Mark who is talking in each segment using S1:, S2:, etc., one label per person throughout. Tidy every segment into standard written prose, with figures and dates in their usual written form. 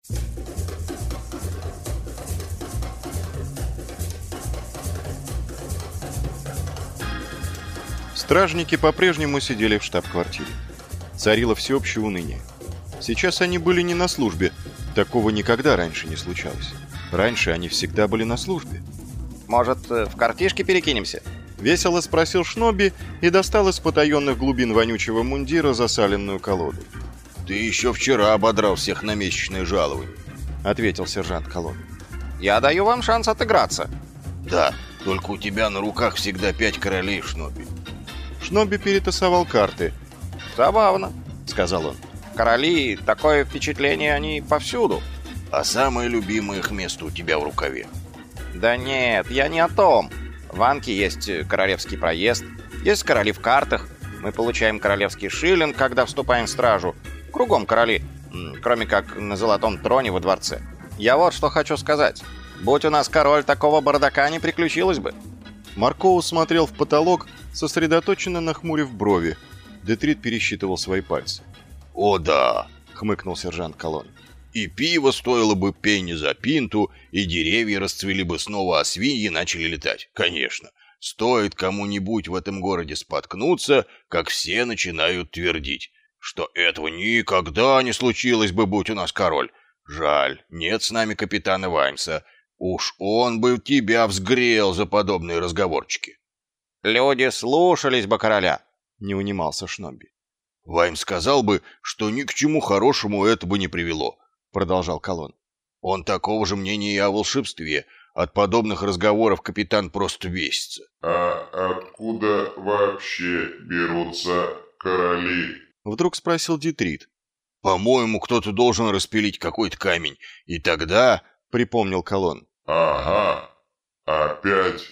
S1: Стражники по-прежнему сидели в штаб-квартире. Царило всеобщее уныние. Сейчас они были не на службе. Такого никогда раньше не случалось. Раньше они всегда были на службе.
S2: «Может, в картишки перекинемся?»
S1: — весело спросил Шнобби и достал из потаенных глубин вонючего мундира засаленную колоду.
S3: «Ты еще вчера ободрал всех на месячное жалование»,
S1: — ответил сержант Колон.
S2: «Я даю вам шанс отыграться».
S3: «Да, только у тебя на руках всегда 5 королей, Шнобби».
S1: Шнобби перетасовал карты.
S2: «Забавно»,
S1: — сказал он.
S2: «Короли, такое впечатление, они повсюду».
S3: «А самое любимое их место у тебя в рукаве».
S2: «Да нет, я не о том. В Анке есть королевский проезд, есть короли в картах. Мы получаем королевский шиллинг, когда вступаем в стражу. Кругом короли, кроме как на золотом троне во дворце. Я вот что хочу сказать. Будь у нас король, такого бардака не приключилось бы».
S1: Маркоу смотрел в потолок, сосредоточенно нахмурив брови. Детрит пересчитывал свои пальцы.
S3: «О да!»
S1: — хмыкнул сержант Колон.
S3: «И пиво стоило бы пенни за пинту, и деревья расцвели бы снова, а свиньи начали летать. Конечно, стоит кому-нибудь в этом городе споткнуться, как все начинают твердить, что этого никогда не случилось бы, будь у нас король. Жаль, нет с нами капитана Ваймса. Уж он бы тебя взгрел за подобные разговорчики».
S2: «Люди слушались бы короля»,
S1: — не унимался Шнобби.
S3: «Ваймс сказал бы, что ни к чему хорошему это бы не привело», — продолжал Колон. «Он такого же мнения и о волшебстве. От подобных разговоров капитан просто бесится».
S4: «А откуда вообще берутся короли?»
S1: — вдруг спросил Детрит.
S3: «По-моему, кто-то должен распилить какой-то камень, и тогда...» — припомнил Колон.
S4: «Ага, опять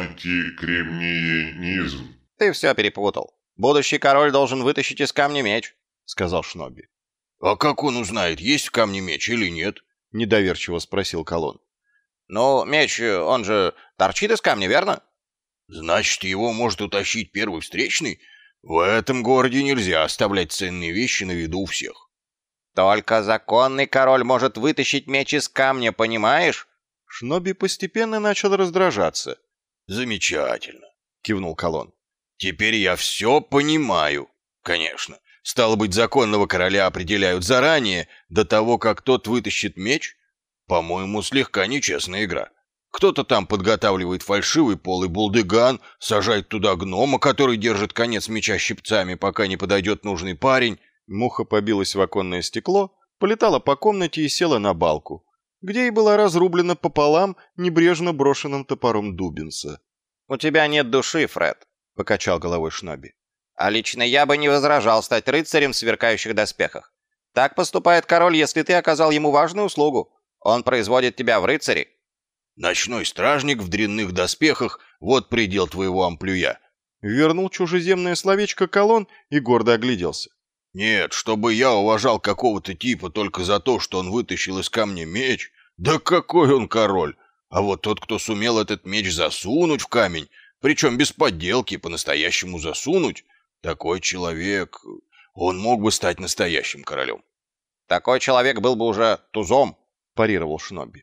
S4: антикремниенизм».
S2: «Ты все перепутал. Будущий король должен вытащить из камня меч», — сказал Шнобби.
S3: «А как он узнает, есть в камне меч или нет?»
S1: — недоверчиво спросил Колон.
S2: «Ну, меч, он же торчит из камня, верно?»
S3: «Значит, его может утащить первый встречный? В этом городе нельзя оставлять ценные вещи на виду у всех».
S2: «Только законный король может вытащить меч из камня, понимаешь?»
S1: Шнобби постепенно начал раздражаться.
S3: «Замечательно», — кивнул Колон. «Теперь я все понимаю. Конечно, стало быть, законного короля определяют заранее, до того, как тот вытащит меч. По-моему, слегка нечестная игра. Кто-то там подготавливает фальшивый полый булдыган, сажает туда гнома, который держит конец меча щипцами, пока не подойдет нужный парень».
S1: Муха побилась в оконное стекло, полетала по комнате и села на балку, где и была разрублена пополам небрежно брошенным топором Дубинса.
S2: «У тебя нет души, Фред», — покачал головой Шнобби. «А лично я бы не возражал стать рыцарем в сверкающих доспехах. Так поступает король, если ты оказал ему важную услугу. Он производит тебя в рыцари».
S3: «Ночной стражник в дрянных доспехах — вот предел твоего амплуя»,
S1: — вернул чужеземное словечко Колон и гордо огляделся.
S3: «Нет, чтобы я уважал какого-то типа только за то, что он вытащил из камня меч. Да какой он король! А вот тот, кто сумел этот меч засунуть в камень, причем без подделки, по-настоящему засунуть, такой человек, он мог бы стать настоящим королем».
S2: «Такой человек был бы уже тузом»,
S1: — парировал Шнобби.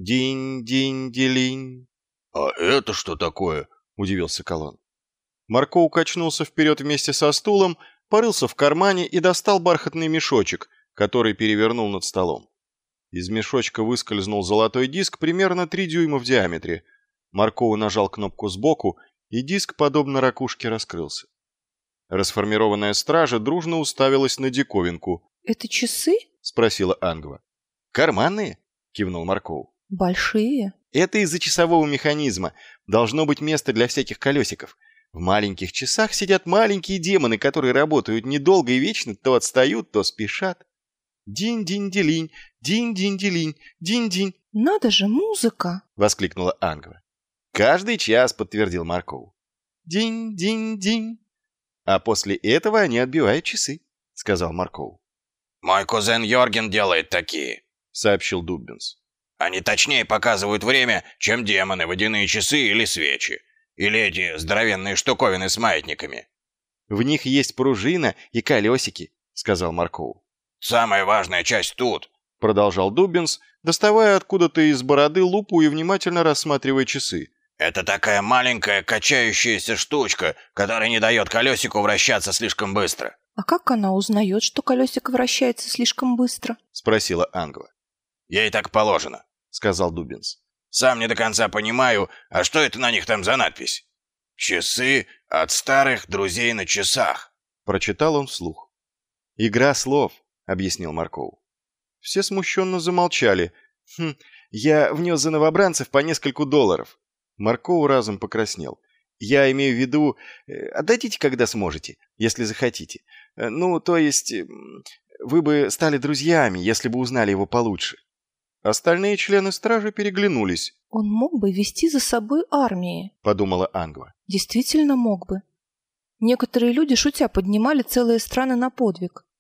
S1: «Динь-динь-делинь».
S3: «А это что такое?» —
S1: удивился Колон. Марко качнулся вперед вместе со стулом, порылся в кармане и достал бархатный мешочек, который перевернул над столом. Из мешочка выскользнул золотой диск примерно 3 дюйма в диаметре. Марко нажал кнопку сбоку, и диск, подобно ракушке, раскрылся. Расформированная стража дружно уставилась на диковинку.
S5: «Это часы?»
S1: — спросила Ангва. «Карманные?» — кивнул Марко.
S5: «Большие?»
S1: «Это из-за часового механизма. Должно быть место для всяких колесиков. В маленьких часах сидят маленькие демоны, которые работают недолго и вечно, то отстают, то спешат. Динь-динь-делинь, динь-динь-делинь, динь-динь».
S5: «Надо же, музыка!» —
S1: воскликнула Ангва. «Каждый час», — подтвердил Марков. «Динь-динь-динь». «А после этого они отбивают часы», — сказал Марков.
S3: «Мой кузен Йорген делает такие»,
S1: — сообщил Дуббинс.
S3: «Они точнее показывают время, чем демоны, водяные часы или свечи. Или эти здоровенные штуковины с маятниками».
S1: «В них есть пружина и колесики», — сказал Марков.
S3: «Самая важная часть тут.
S1: продолжал Дуббинс, доставая откуда-то из бороды лупу и внимательно рассматривая часы.
S3: «Это такая маленькая качающаяся штучка, которая не дает колесику вращаться слишком быстро».
S5: А как она узнает, что колесико вращается слишком быстро?
S1: Спросила Ангва.
S3: «Ей так положено», — сказал Дуббинс. «Сам не до конца понимаю, а что это на них там за надпись? «Часы от старых друзей на часах»,
S1: — прочитал он вслух. «Игра слов», — объяснил Маркоу. Все смущенно замолчали. Я внес за новобранцев по несколько $. Маркоу разом покраснел. Я имею в виду, отдадите, когда сможете, если захотите. Ну, то есть, вы бы стали друзьями, если бы узнали его получше. Остальные члены стражи переглянулись.
S5: Он мог бы вести за собой армии,
S1: подумала Ангва.
S5: Действительно мог бы. Некоторые люди, шутя, поднимали целые страны на подвиг.